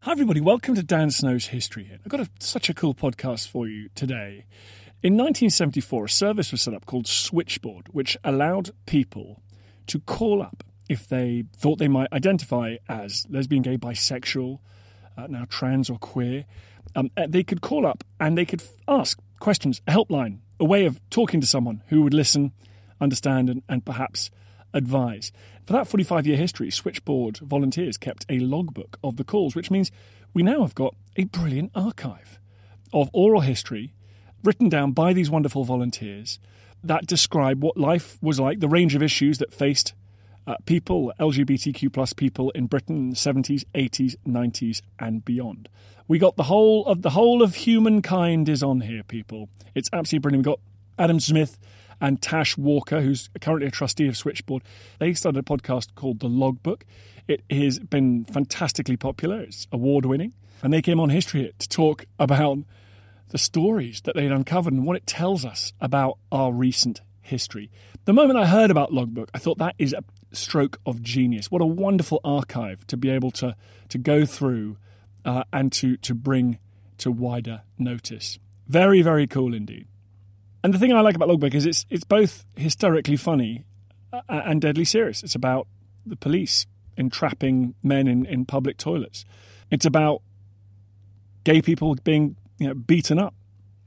Hi everybody, welcome to Dan Snow's History Hit. I've got such a cool podcast for you today. In 1974, a service was set up called Switchboard, which allowed people to call up if they thought they might identify as lesbian, gay, bisexual, now trans or queer. They could call up and they could ask questions, a helpline, a way of talking to someone who would listen, understand and perhaps advise. For that 45-year history, Switchboard volunteers kept a logbook of the calls, which means we now have got a brilliant archive of oral history written down by these wonderful volunteers that describe what life was like, the range of issues that faced people, LGBTQ plus people in Britain in the 70s, 80s, 90s and beyond. We got the whole of humankind is on here, people. It's absolutely brilliant. We've got Adam Smith and Tash Walker, who's currently a trustee of Switchboard. They started a podcast called The Logbook. It has been fantastically popular. It's award-winning. And they came on History Hit to talk about the stories that they'd uncovered and what it tells us about our recent history. The moment I heard about Logbook, I thought that is a stroke of genius. What a wonderful archive to be able to go through and to bring to wider notice. Very, very cool indeed. And the thing I like about Logbook is it's both hysterically funny and deadly serious. It's about the police entrapping men in public toilets. It's about gay people being beaten up.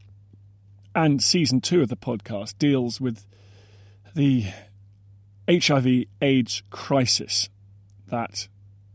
And season 2 of the podcast deals with the HIV/AIDS crisis that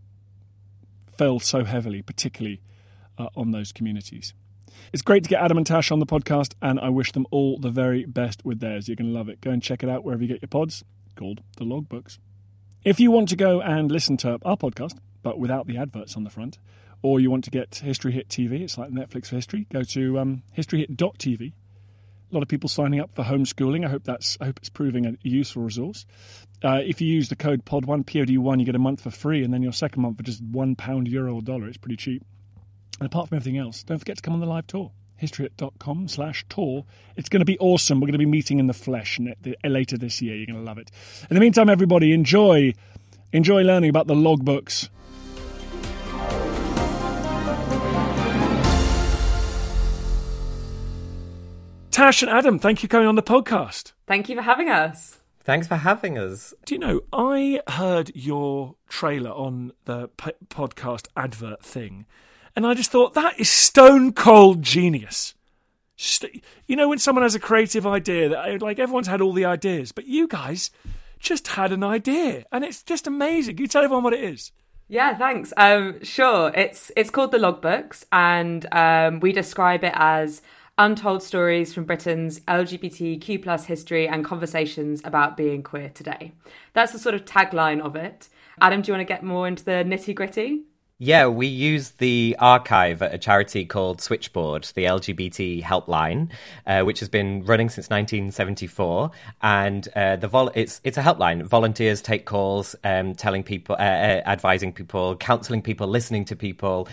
fell so heavily, particularly on those communities. It's great to get Adam and Tash on the podcast, and I wish them all the very best with theirs. You're going to love it. Go and check it out wherever you get your pods, called The Logbooks. If you want to go and listen to our podcast, but without the adverts on the front, or you want to get History Hit TV, it's like Netflix for history, go to historyhit.tv. A lot of people signing up for homeschooling. I hope it's proving a useful resource. If you use the code POD1, POD1, you get a month for free, and then your second month for just £1, euro, or dollar. It's pretty cheap. And apart from everything else, don't forget to come on the live tour, historyhit.com/tour. It's going to be awesome. We're going to be meeting in the flesh later this year. You're going to love it. In the meantime, everybody, enjoy learning about the logbooks. Tash and Adam, thank you for coming on the podcast. Thank you for having us. Thanks for having us. Do you know, I heard your trailer on the podcast advert thing, and I just thought, that is stone cold genius. When someone has a creative idea, that like everyone's had all the ideas, but you guys just had an idea, and it's just amazing. Can you tell everyone what it is? Yeah, thanks. Sure. It's called The Logbooks, and we describe it as untold stories from Britain's LGBTQ plus history and conversations about being queer today. That's the sort of tagline of it. Adam, do you want to get more into the nitty-gritty? Yeah, we use the archive at a charity called Switchboard, the LGBT helpline, which has been running since 1974. And it's a helpline. Volunteers take calls, telling people, advising people, counselling people, listening to people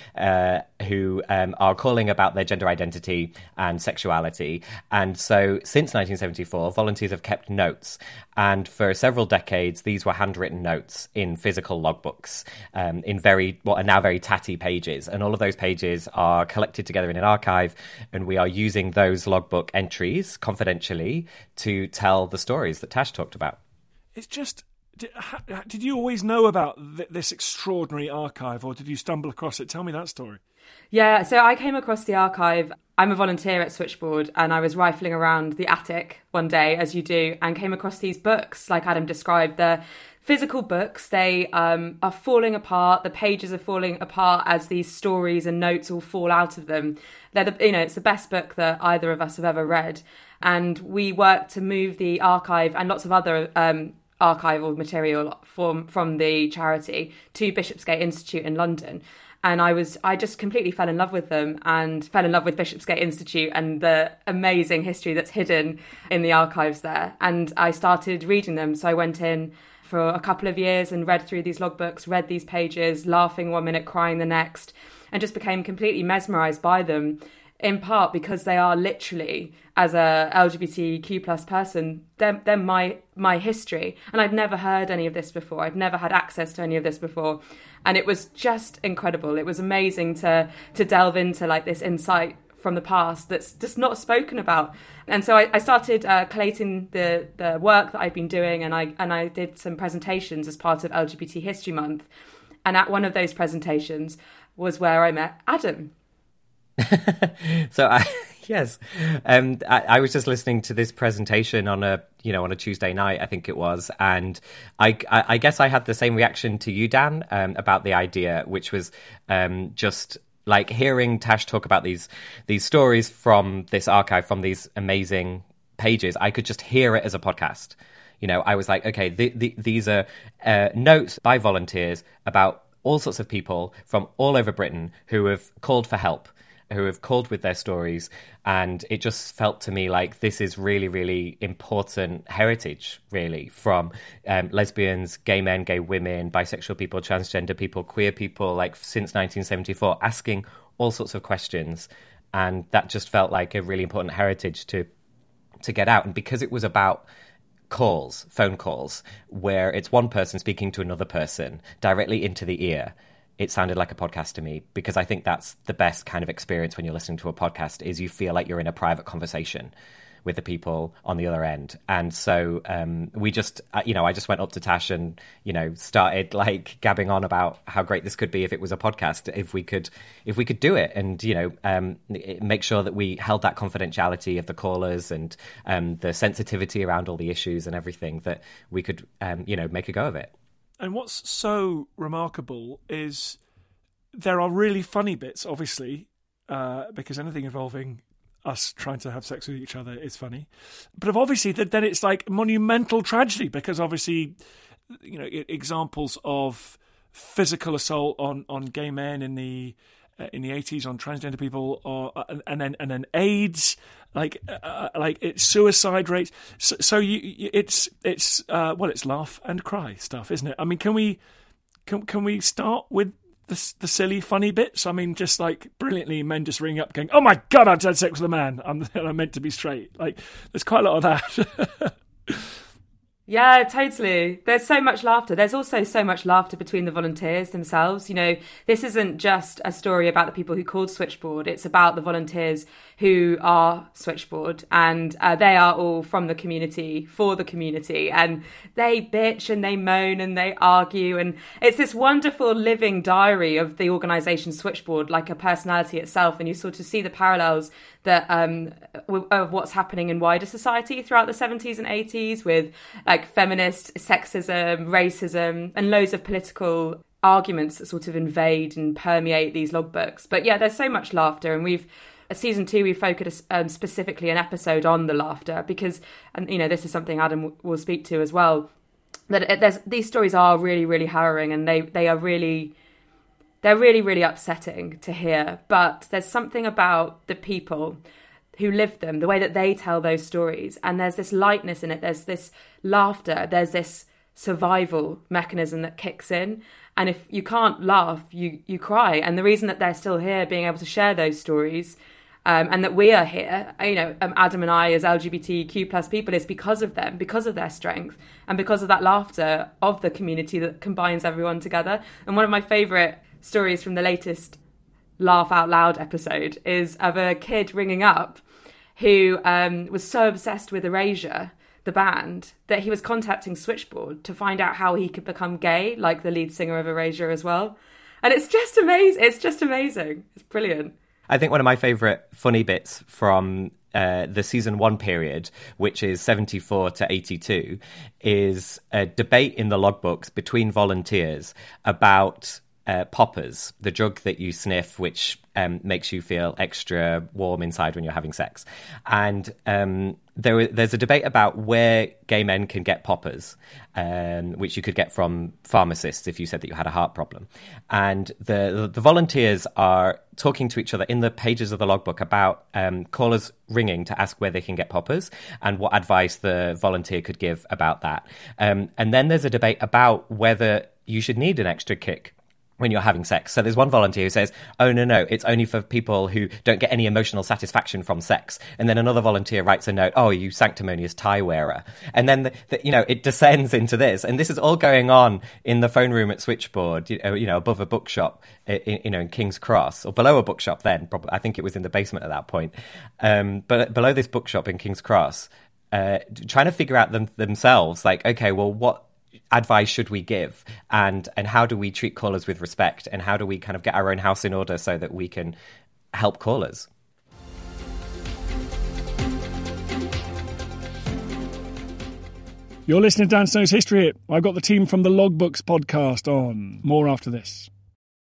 who are calling about their gender identity and sexuality. And so since 1974, volunteers have kept notes. And for several decades, these were handwritten notes in physical logbooks in what are now very tatty pages. And all of those pages are collected together in an archive. And we are using those logbook entries confidentially to tell the stories that Tash talked about. It's just, did you always know about this extraordinary archive, or did you stumble across it? Tell me that story. Yeah, so I came across the archive. I'm a volunteer at Switchboard, and I was rifling around the attic one day, as you do, and came across these books, like Adam described. The physical books, they are falling apart. The pages are falling apart as these stories and notes all fall out of them. It's the best book that either of us have ever read. And we worked to move the archive and lots of other archival material from the charity to Bishopsgate Institute in London. And I just completely fell in love with them and fell in love with Bishopsgate Institute and the amazing history that's hidden in the archives there. And I started reading them. So I went in for a couple of years and read through these logbooks, read these pages, laughing one minute, crying the next, and just became completely mesmerised by them, in part because they are literally, as a LGBTQ plus person, they're my history. And I'd never heard any of this before. I'd never had access to any of this before. And it was just incredible. It was amazing to delve into like this insight from the past that's just not spoken about. And so I started collating the work that I've been doing, and I did some presentations as part of LGBT History Month. And at one of those presentations was where I met Adam. Yes. I was just listening to this presentation on a Tuesday night, I think it was. And I guess I had the same reaction to you, Dan, about the idea, which was just like hearing Tash talk about these stories from this archive, from these amazing pages. I could just hear it as a podcast. I was like, okay, these are notes by volunteers about all sorts of people from all over Britain who have called for help, who have called with their stories. And it just felt to me like this is really, really important heritage, really, from lesbians, gay men, gay women, bisexual people, transgender people, queer people, like since 1974, asking all sorts of questions. And that just felt like a really important heritage to get out. And because it was about phone calls, where it's one person speaking to another person directly into the ear, it sounded like a podcast to me, because I think that's the best kind of experience when you're listening to a podcast, is you feel like you're in a private conversation with the people on the other end. And so we just, I just went up to Tash and, started like gabbing on about how great this could be if it was a podcast, if we could do it, and, make sure that we held that confidentiality of the callers and the sensitivity around all the issues and everything, that we could, make a go of it. And what's so remarkable is there are really funny bits, obviously, because anything involving us trying to have sex with each other is funny. But obviously, then it's like monumental tragedy, because obviously, examples of physical assault on gay men in the 80s, on transgender people, and then AIDS, like it's suicide rates. So it's laugh and cry stuff, isn't it? I mean, can we start with the silly funny bits? I mean, just like brilliantly, men just ringing up going, "Oh my God, I had sex with a man. I'm meant to be straight." Like, there's quite a lot of that. Yeah, totally. There's so much laughter. There's also so much laughter between the volunteers themselves. This isn't just a story about the people who called Switchboard. It's about the volunteers who are Switchboard, and they are all from the community, for the community, and they bitch and they moan and they argue, and it's this wonderful living diary of the organisation Switchboard, like a personality itself, and you sort of see the parallels that of what's happening in wider society throughout the 70s and 80s, with like feminist sexism, racism, and loads of political arguments that sort of invade and permeate these logbooks. But yeah, there's so much laughter, and season 2 we focused specifically an episode on the laughter, because, and this is something Adam will speak to as well, that these stories are really, really harrowing, and they're really, really upsetting to hear. But there's something about the people who live them, the way that they tell those stories, and there's this lightness in it, there's this laughter, there's this survival mechanism that kicks in. And if you can't laugh, you cry. And the reason that they're still here, being able to share those stories, and that we are here, Adam and I as LGBTQ plus people, is because of them, because of their strength, and because of that laughter of the community that combines everyone together. And one of my favourite stories from the latest Laugh Out Loud episode is of a kid ringing up who was so obsessed with Erasure, the band, that he was contacting Switchboard to find out how he could become gay, like the lead singer of Erasure as well. And it's just amazing. It's brilliant. I think one of my favourite funny bits from the season 1 period, which is 74 to 82, is a debate in the logbooks between volunteers about poppers, the drug that you sniff, which makes you feel extra warm inside when you're having sex. And there's a debate about where gay men can get poppers, which you could get from pharmacists if you said that you had a heart problem. And the volunteers are talking to each other in the pages of the logbook about callers ringing to ask where they can get poppers and what advice the volunteer could give about that. And then there's a debate about whether you should need an extra kick when you're having sex. So there's one volunteer who says, oh, no, it's only for people who don't get any emotional satisfaction from sex. And then another volunteer writes a note, oh, you sanctimonious tie wearer. And then, it descends into this. And this is all going on in the phone room at Switchboard, above a bookshop, in King's Cross, or below a bookshop then. Probably, I think it was in the basement at that point. But below this bookshop in King's Cross, trying to figure out themselves, like, okay, well, what advice should we give, and how do we treat callers with respect, and how do we kind of get our own house in order so that we can help callers? You're listening to Dan Snow's History Hit. I've got the team from the Logbooks podcast on. More after this.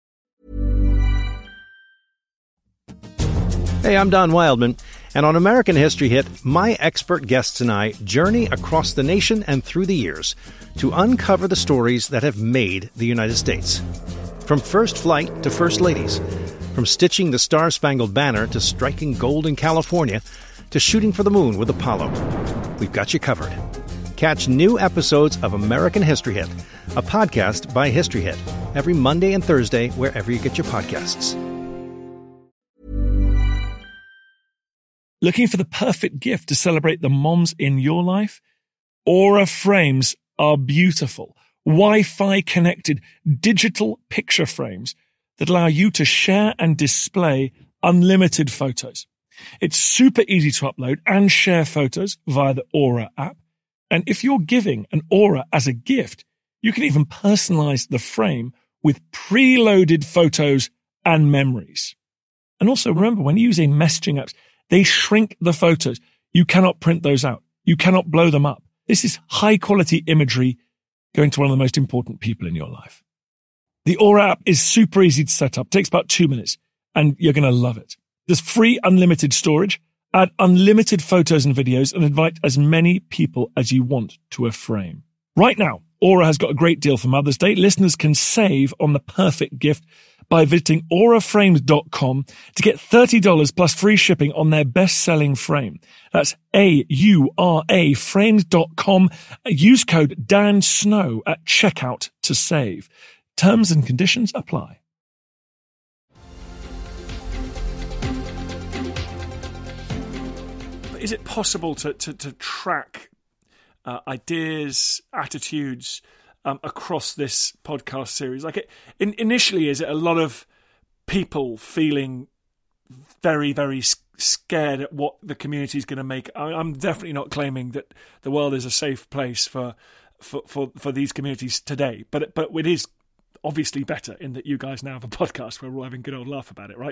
Hey, I'm Don Wildman, and on American History Hit, my expert guests and I journey across the nation and through the years to uncover the stories that have made the United States. From first flight to first ladies, from stitching the Star-Spangled Banner to striking gold in California, to shooting for the moon with Apollo. We've got you covered. Catch new episodes of American History Hit, a podcast by History Hit, every Monday and Thursday wherever you get your podcasts. Looking for the perfect gift to celebrate the moms in your life? Aura frames are beautiful, Wi-Fi connected digital picture frames that allow you to share and display unlimited photos. It's super easy to upload and share photos via the Aura app. And if you're giving an Aura as a gift, you can even personalize the frame with preloaded photos and memories. And also remember, when using messaging apps, they shrink the photos. You cannot print those out. You cannot blow them up. This is high quality imagery going to one of the most important people in your life. The Aura app is super easy to set up. It takes about 2 minutes and you're going to love it. There's free unlimited storage, add unlimited photos and videos, and invite as many people as you want to a frame. Right now, Aura has got a great deal for Mother's Day. Listeners can save on the perfect gift by visiting auraframes.com to get $30 plus free shipping on their best-selling frame. That's AURA frames.com. Use code DANSNOW at checkout to save. Terms and conditions apply. But is it possible to track ideas, attitudes, across this podcast series? Initially, is it a lot of people feeling very, very scared at what the community is going to make? I'm definitely not claiming that the world is a safe place for these communities today, but it is obviously better in that you guys now have a podcast where we're all having a good old laugh about it, right?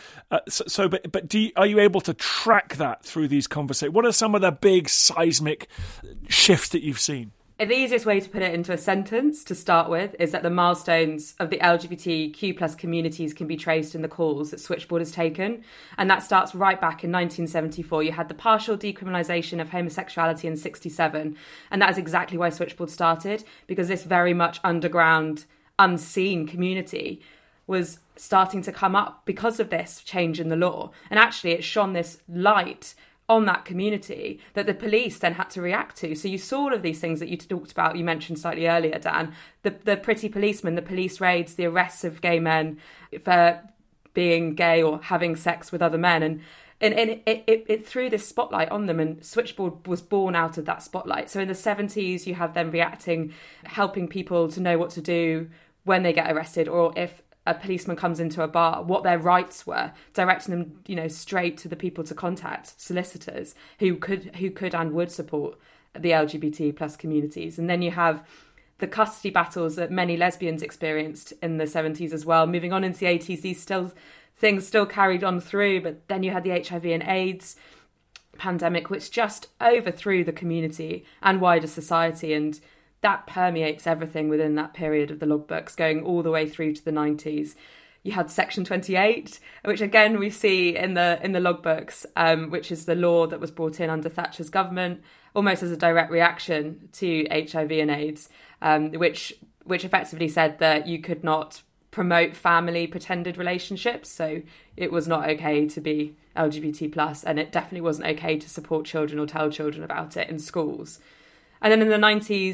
But are you able to track that through these conversations? What are some of the big seismic shifts that you've seen? The easiest way to put it into a sentence to start with is that the milestones of the LGBTQ plus communities can be traced in the calls that Switchboard has taken. And that starts right back in 1974. You had the partial decriminalisation of homosexuality in 1967. And that is exactly why Switchboard started, because this very much underground, unseen community was starting to come up because of this change in the law. And actually it shone this light on that community that the police then had to react to. So you saw all of these things that you talked about, you mentioned slightly earlier, Dan, the pretty policemen, the police raids, the arrests of gay men for being gay or having sex with other men. And it threw this spotlight on them, and Switchboard was born out of that spotlight. So in the 70s, you have them reacting, helping people to know what to do when they get arrested, or if a policeman comes into a bar, what their rights were, directing them, straight to the people to contact, solicitors who could and would support the LGBT plus communities. And then you have the custody battles that many lesbians experienced in the 70s as well. Moving on into the 80s, these things still carried on through, but then you had the HIV and AIDS pandemic, which just overthrew the community and wider society, and that permeates everything within that period of the logbooks, going all the way through to the 90s. You had Section 28, which again we see in the logbooks, which is the law that was brought in under Thatcher's government, almost as a direct reaction to HIV and AIDS, which effectively said that you could not promote family pretended relationships. So it was not okay to be LGBT plus, and it definitely wasn't okay to support children or tell children about it in schools. And then in the 90s,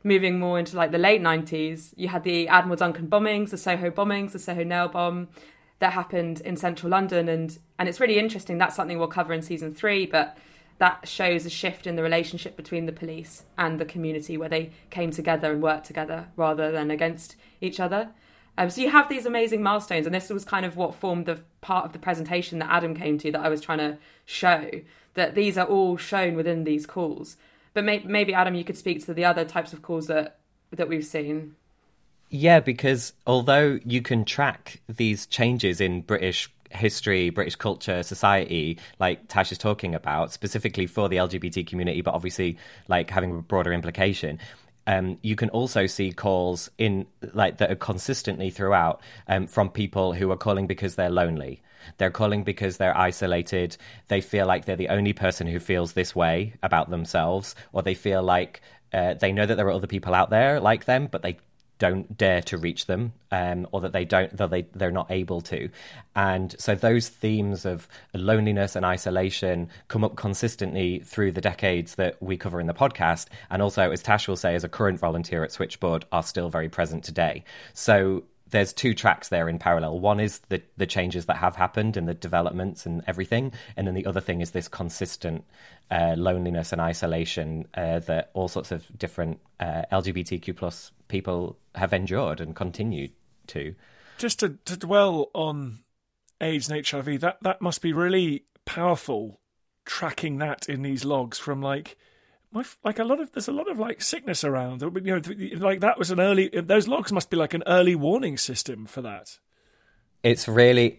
moving more into like the late 90s, you had the Admiral Duncan bombings, the Soho nail bomb that happened in central London. And it's really interesting. That's something we'll cover in season 3, but that shows a shift in the relationship between the police and the community, where they came together and worked together rather than against each other. So you have these amazing milestones, and this was kind of what formed the part of the presentation that Adam came to, that I was trying to show, that these are all shown within these calls. But maybe, Adam, you could speak to the other types of calls that we've seen. Yeah, because although you can track these changes in British history, British culture, society, like Tash is talking about, specifically for the LGBT community, but obviously like having a broader implication, you can also see calls in like that are consistently throughout from people who are calling because they're lonely. They're calling because they're isolated. They feel like they're the only person who feels this way about themselves, or they feel like they know that there are other people out there like them, but they don't dare to reach them, or that they're not able to. And so those themes of loneliness and isolation come up consistently through the decades that we cover in the podcast, and also, as Tash will say, as a current volunteer at Switchboard, are still very present today. So there's 2 tracks there in parallel. One is the changes that have happened and the developments and everything, and then the other thing is this consistent loneliness and isolation that all sorts of different LGBTQ plus people have endured and continued to. Just to dwell on AIDS and HIV, that must be really powerful, tracking that in these logs from there's a lot of like sickness around. You know, like that was those logs must be like an early warning system for that. It's really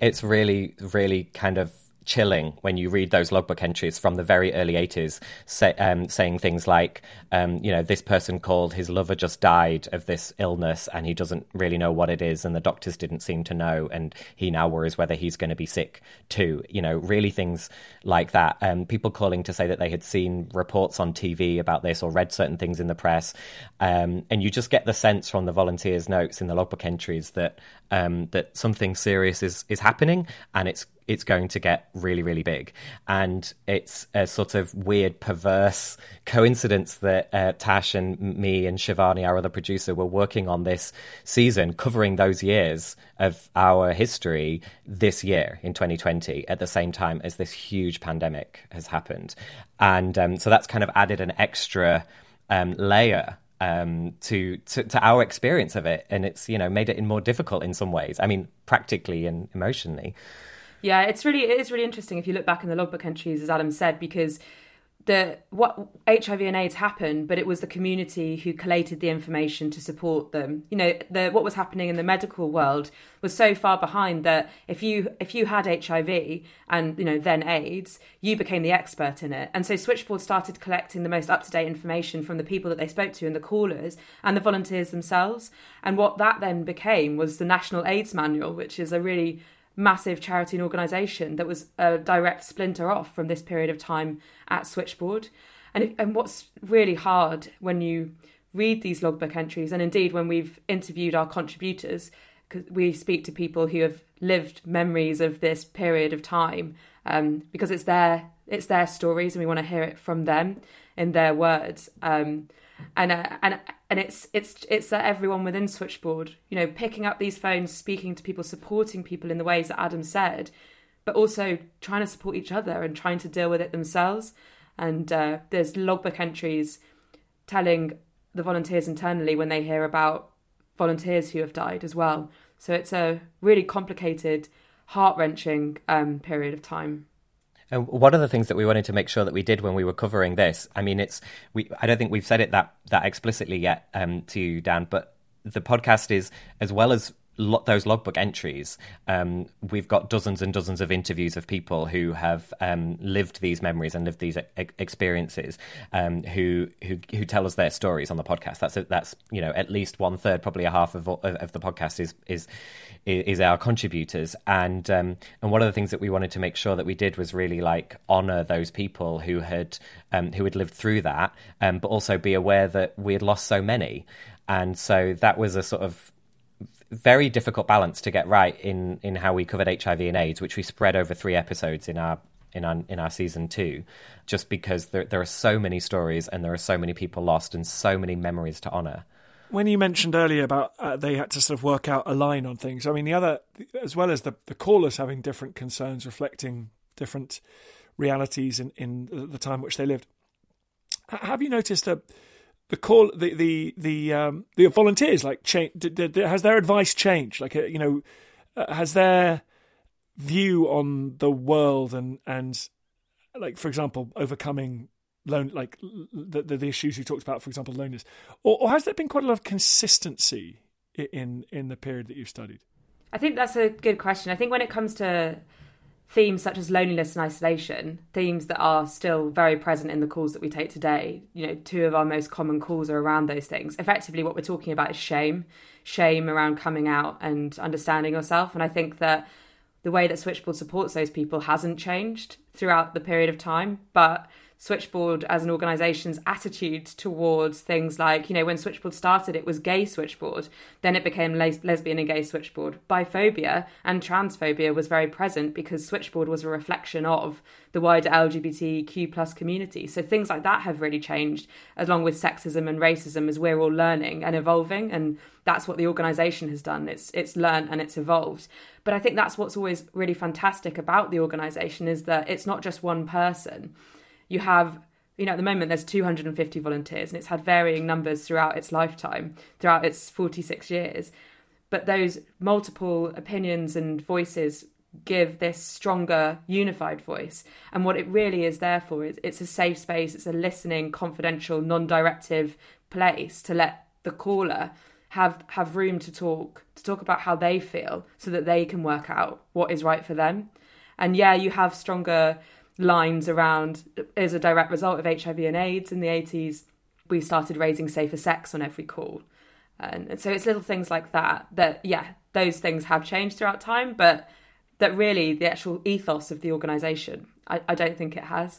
kind of chilling when you read those logbook entries from the very early 80s, saying things like, this person called, his lover just died of this illness and he doesn't really know what it is, and the doctors didn't seem to know, and he now worries whether he's going to be sick too. You know, really things like that. People calling to say that they had seen reports on TV about this or read certain things in the press. And you just get the sense from the volunteers' notes in the logbook entries that something serious is happening, and it's going to get really, really big. And it's a sort of weird, perverse coincidence that Tash and me and Shivani, our other producer, were working on this season, covering those years of our history this year in 2020, at the same time as this huge pandemic has happened. And so that's kind of added an extra layer to our experience of it. And it's, made it more difficult in some ways. I mean, practically and emotionally. Yeah, it is really interesting if you look back in the logbook entries, as Adam said, because what HIV and AIDS happened, but it was the community who collated the information to support them. What was happening in the medical world was so far behind that if you had HIV and then AIDS, you became the expert in it. And so Switchboard started collecting the most up-to-date information from the people that they spoke to and the callers and the volunteers themselves. And what that then became was the National AIDS Manual, which is a really massive charity and organisation that was a direct splinter off from this period of time at Switchboard. And what's really hard when you read these logbook entries, and indeed when we've interviewed our contributors, because we speak to people who have lived memories of this period of time, because it's their stories and we want to hear it from them in their words. And it's everyone within Switchboard, picking up these phones, speaking to people, supporting people in the ways that Adam said, but also trying to support each other and trying to deal with it themselves. And there's logbook entries telling the volunteers internally when they hear about volunteers who have died as well. So it's a really complicated, heart-wrenching period of time. And one of the things that we wanted to make sure that we did when we were covering this, I mean, I don't think we've said it that explicitly yet to you, Dan, but the podcast is, as well as those logbook entries, we've got dozens and dozens of interviews of people who have lived these memories and lived these experiences, who tell us their stories on the podcast. That's at least 1/3, probably a half of the podcast is our contributors. And one of the things that we wanted to make sure that we did was really honor those people who had lived through that, but also be aware that we had lost so many. And so that was a sort of very difficult balance to get right in how we covered HIV and AIDS, which we spread over 3 episodes in our in our season 2, just because there are so many stories and there are so many people lost and so many memories to honour. When you mentioned earlier about they had to sort of work out a line on things, I mean, the other, as well as the callers having different concerns, reflecting different realities in the time which they lived, have you noticed the volunteers has their advice changed? Like, has their view on the world and like, for example, overcoming the issues you talked about, for example, loneliness, or has there been quite a lot of consistency in the period that you've studied? I think that's a good question. I think when it comes to themes such as loneliness and isolation, themes that are still very present in the calls that we take today, 2 of our most common calls are around those things. Effectively, what we're talking about is shame around coming out and understanding yourself. And I think that the way that Switchboard supports those people hasn't changed throughout the period of time, but Switchboard as an organisation's attitude towards things like, when Switchboard started, it was gay Switchboard. Then it became lesbian and gay Switchboard. Biphobia and transphobia was very present because Switchboard was a reflection of the wider LGBTQ plus community. So things like that have really changed, along with sexism and racism, as we're all learning and evolving. And that's what the organisation has done. It's learned and it's evolved. But I think that's what's always really fantastic about the organisation, is that it's not just one person. You have, at the moment, there's 250 volunteers, and it's had varying numbers throughout its lifetime, throughout its 46 years. But those multiple opinions and voices give this stronger, unified voice. And what it really is there for is it's a safe space, it's a listening, confidential, non-directive place to let the caller have room to talk about how they feel, so that they can work out what is right for them. And yeah, you have stronger lines around, as a direct result of HIV and AIDS in the 80s, we started raising safer sex on every call. And so it's little things like that, those things have changed throughout time, but that really the actual ethos of the organisation, I don't think it has.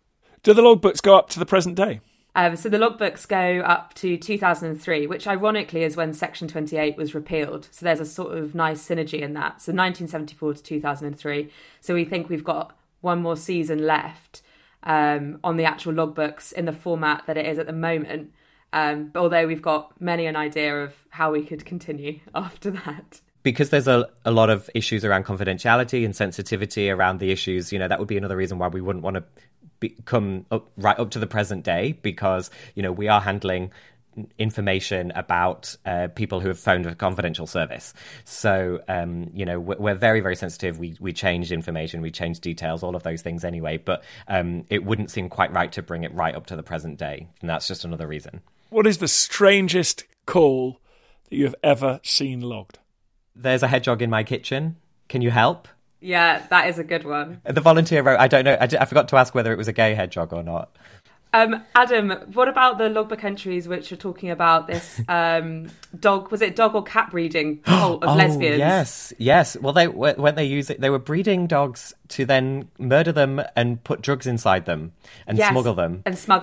Do the logbooks go up to the present day? So the logbooks go up to 2003, which ironically is when Section 28 was repealed. So there's a sort of nice synergy in that. So 1974 to 2003. So we think we've got one more season left on the actual logbooks in the format that it is at the moment. But although we've got many an idea of how we could continue after that. Because there's a lot of issues around confidentiality and sensitivity around the issues, that would be another reason why we wouldn't want to come right up to the present day, because, we are handling information about people who have phoned a confidential service. So, we're very, very sensitive. We change information, we change details, all of those things anyway. But it wouldn't seem quite right to bring it right up to the present day. And that's just another reason. What is the strangest call that you have ever seen logged? There's a hedgehog in my kitchen. Can you help? Yeah, that is a good one. The volunteer wrote, I don't know, I forgot to ask whether it was a gay hedgehog or not. Adam, what about the logbook entries which are talking about this dog or cat breeding of lesbians? Yes. Well, when they use it, they were breeding dogs to then murder them and put drugs inside them and smuggle them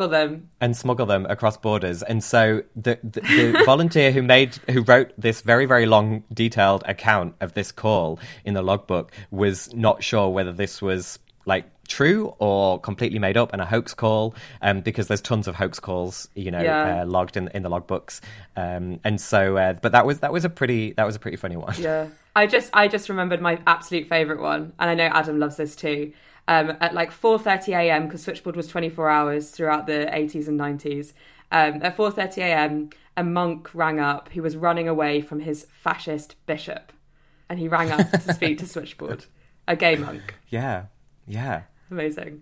across borders. And so the volunteer who wrote this very, very long, detailed account of this call in the logbook was not sure whether this was true or completely made up and a hoax call, because there's tons of hoax calls logged in the logbooks, and so but that was a pretty funny one. I just remembered my absolute favorite one, and I know Adam loves this too. At 4:30 a.m, because Switchboard was 24 hours throughout the 80s and 90s, at 4:30 a.m, a monk rang up who was running away from his fascist bishop, and he rang up to speak to Switchboard, a gay monk. Yeah. Amazing.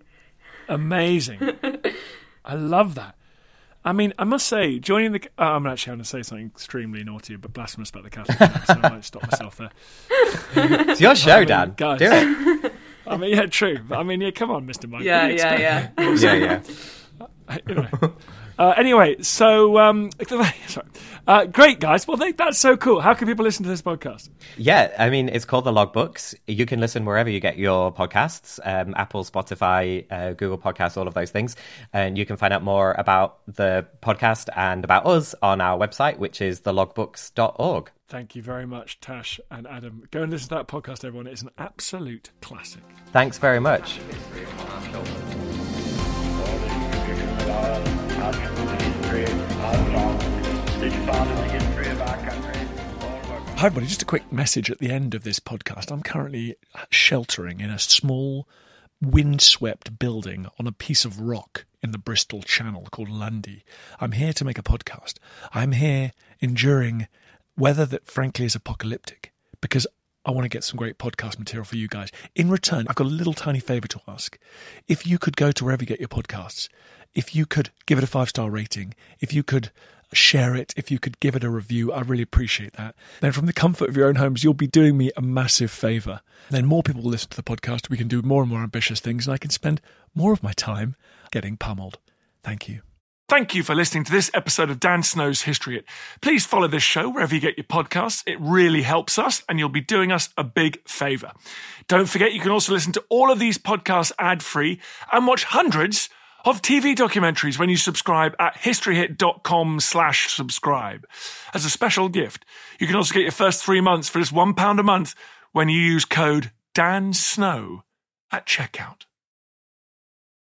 I love that. I mean, I must say, joining the... I'm actually going to say something extremely naughty but blasphemous about the Catholic Church, so I might stop myself there. It's your show, Dan. Guys, do it. I mean, yeah, true. But I mean, yeah, come on, Mr. Mike. Yeah. Anyway, so great, guys. Well, that's so cool. How can people listen to this podcast? Yeah, I mean, it's called The Logbooks. You can listen wherever you get your podcasts, Apple, Spotify, Google Podcasts, all of those things. And you can find out more about the podcast and about us on our website, which is thelogbooks.org. Thank you very much, Tash and Adam. Go and listen to that podcast, everyone. It's an absolute classic. Thanks very much. Hi everybody, just a quick message at the end of this podcast. I'm currently sheltering in a small windswept building on a piece of rock in the Bristol Channel called Lundy. I'm here to make a podcast. I'm here enduring weather that frankly is apocalyptic because I want to get some great podcast material for you guys. In return, I've got a little tiny favour to ask. If you could go to wherever you get your podcasts, if you could give it a 5-star rating, if you could share it, if you could give it a review, I really appreciate that. Then from the comfort of your own homes, you'll be doing me a massive favour. Then more people will listen to the podcast, we can do more and more ambitious things, and I can spend more of my time getting pummeled. Thank you. Thank you for listening to this episode of Dan Snow's History Hit. Please follow this show wherever you get your podcasts. It really helps us, and you'll be doing us a big favour. Don't forget, you can also listen to all of these podcasts ad-free and watch hundreds of TV documentaries when you subscribe at historyhit.com/subscribe. As a special gift, you can also get your first 3 months for just £1 a month when you use code DANSNOW at checkout.